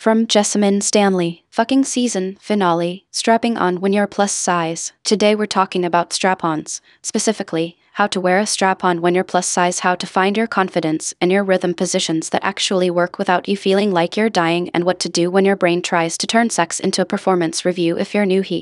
From Jessamine Stanley, fucking season finale, strapping on when you're plus size. Today we're talking about strap-ons, specifically, how to wear a strap-on when you're plus size, how to find your confidence and your rhythm positions that actually work without you feeling like you're dying, and what to do when your brain tries to turn sex into a performance review if you're new.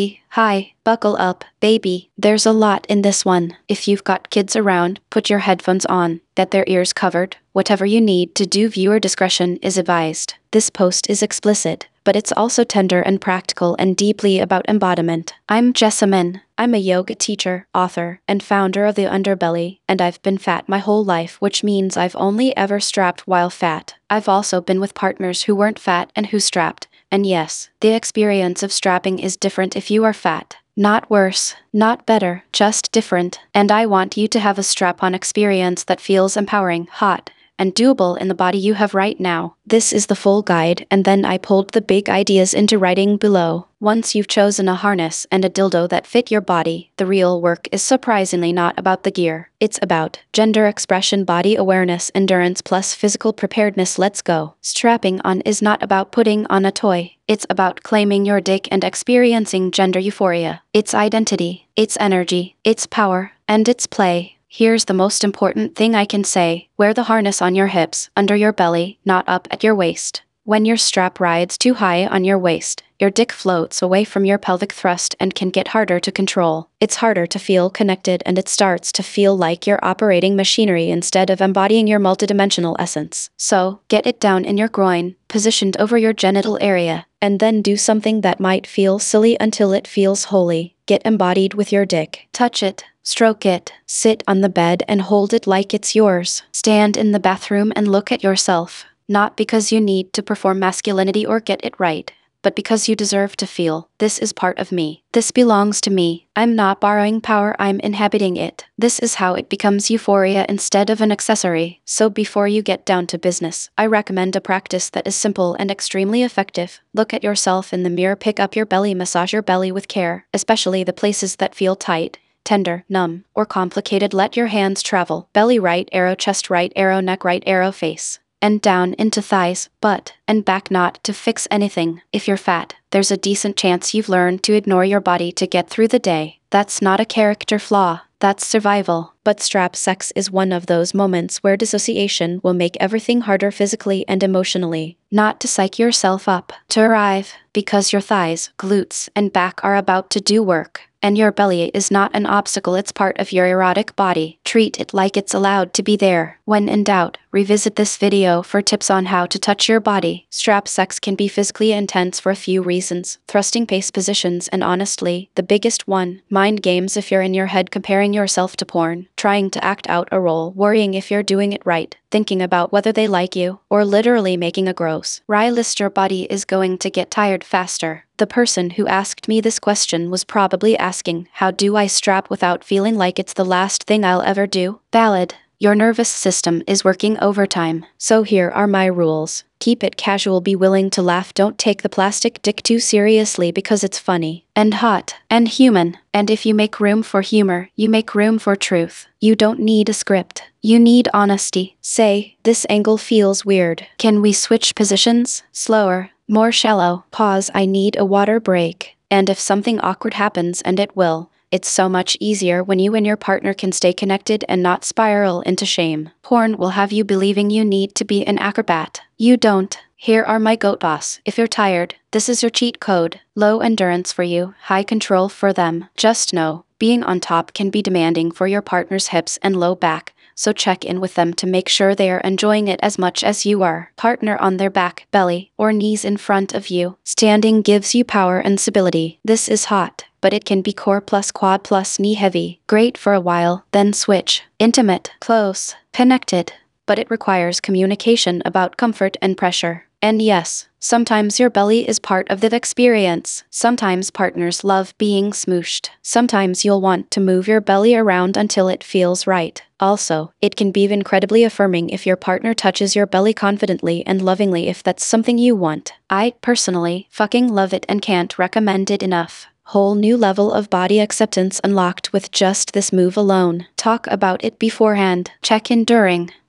Hi, buckle up, baby. There's a lot in this one. If you've got kids around, put your headphones on, get their ears covered, whatever you need to do, viewer discretion is advised. This post is explicit, but it's also tender and practical and deeply about embodiment. I'm Jessamine. I'm a yoga teacher, author, and founder of The Underbelly, and I've been fat my whole life, which means I've only ever strapped while fat. I've also been with partners who weren't fat and who strapped. And yes, the experience of strapping is different if you are fat. Not worse, not better, just different. And I want you to have a strap-on experience that feels empowering, hot, and doable in the body you have right now. This is the full guide, and then I pulled the big ideas into writing below. Once you've chosen a harness and a dildo that fit your body, the real work is surprisingly not about the gear. It's about gender expression, body awareness, endurance, plus physical preparedness. Let's go. Strapping on is not about putting on a toy. It's about claiming your dick and experiencing gender euphoria. It's identity, it's energy, it's power, and it's play. Here's the most important thing I can say. Wear the harness on your hips, under your belly, not up at your waist. When your strap rides too high on your waist, your dick floats away from your pelvic thrust and can get harder to control. It's harder to feel connected, and it starts to feel like you're operating machinery instead of embodying your multidimensional essence. So, get it down in your groin, positioned over your genital area, and then do something that might feel silly until it feels holy. Get embodied with your dick. Touch it. Stroke it, sit on the bed and hold it like it's yours. Stand in the bathroom and look at yourself, not because you need to perform masculinity or get it right, but because you deserve to feel, this is part of me. This belongs to me. I'm not borrowing power, I'm inhabiting it. This is how it becomes euphoria instead of an accessory. So before you get down to business, I recommend a practice that is simple and extremely effective. Look at yourself in the mirror, pick up your belly, massage your belly with care, especially the places that feel tight, tender, numb, or complicated. Let your hands travel. Belly right arrow, chest right arrow, neck right arrow, face, and down into thighs, butt, and back, not to fix anything. If you're fat, there's a decent chance you've learned to ignore your body to get through the day. That's not a character flaw, that's survival. But strap sex is one of those moments where dissociation will make everything harder physically and emotionally. Not to psych yourself up, to arrive, because your thighs, glutes, and back are about to do work. And your belly is not an obstacle, it's part of your erotic body. Treat it like it's allowed to be there. When in doubt, revisit this video for tips on how to touch your body. Strap sex can be physically intense for a few reasons: thrusting, pace, positions, and honestly, the biggest one, mind games. If you're in your head comparing yourself to porn, trying to act out a role, worrying if you're doing it right, thinking about whether they like you, or literally making a gross list, your body is going to get tired faster. The person who asked me this question was probably asking, how do I strap without feeling like it's the last thing I'll ever do? Valid. Your nervous system is working overtime. So here are my rules. Keep it casual, be willing to laugh, don't take the plastic dick too seriously because it's funny, and hot, and human. And if you make room for humor, you make room for truth. You don't need a script. You need honesty. Say, this angle feels weird. Can we switch positions? Slower, more shallow. Pause, I need a water break. And if something awkward happens, and it will, it's so much easier when you and your partner can stay connected and not spiral into shame. Porn will have you believing you need to be an acrobat. You don't. Here are my goat boss. If you're tired, this is your cheat code. Low endurance for you, high control for them. Just know, being on top can be demanding for your partner's hips and low back, so check in with them to make sure they are enjoying it as much as you are. Partner on their back, belly, or knees in front of you. Standing gives you power and stability. This is hot, but it can be core plus quad plus knee heavy. Great for a while, then switch. Intimate, close, connected, but it requires communication about comfort and pressure. And yes, sometimes your belly is part of the experience. Sometimes partners love being smooshed. Sometimes you'll want to move your belly around until it feels right. Also, it can be incredibly affirming if your partner touches your belly confidently and lovingly, if that's something you want. I, personally, fucking love it and can't recommend it enough. Whole new level of body acceptance unlocked with just this move alone. Talk about it beforehand. Check in during.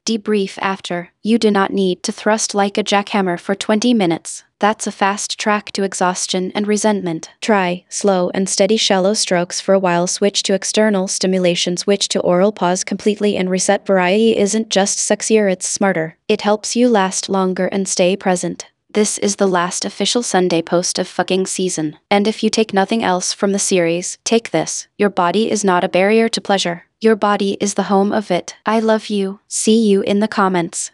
Debrief after. You do not need to thrust like a jackhammer for 20 minutes. That's a fast track to exhaustion and resentment. Try slow and steady shallow strokes for a while, switch to external stimulation, switch to oral, pause completely, and reset. Variety isn't just sexier, it's smarter. It helps you last longer and stay present. This is the last official Sunday post of fucking season. And if you take nothing else from the series, take this. Your body is not a barrier to pleasure. Your body is the home of it. I love you. See you in the comments.